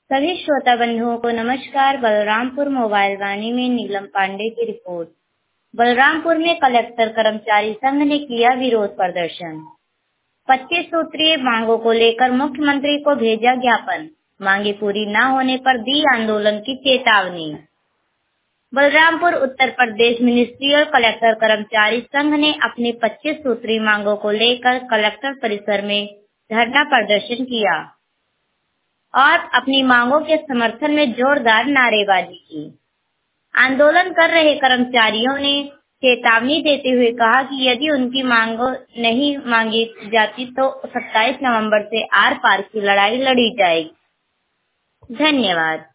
सभी श्रोता बंधुओं को नमस्कार। बलरामपुर मोबाइल वाणी में नीलम पांडे की रिपोर्ट। बलरामपुर में कलेक्टर कर्मचारी संघ ने किया विरोध प्रदर्शन। 25 सूत्रीय मांगों को लेकर मुख्यमंत्री को भेजा ज्ञापन। मांगे पूरी न होने पर दी आंदोलन की चेतावनी। बलरामपुर उत्तर प्रदेश मिनिस्ट्रियल कलेक्टर कर्मचारी संघ ने अपनी 25 सूत्रीय मांगों को लेकर कलेक्टर परिसर में धरना प्रदर्शन किया और अपनी मांगों के समर्थन में जोरदार नारेबाजी की। आंदोलन कर रहे कर्मचारियों ने चेतावनी देते हुए कहा कि यदि उनकी मांगों नहीं मांगी जाती तो 27 नवंबर से आर पार की लड़ाई लड़ी जाएगी। धन्यवाद।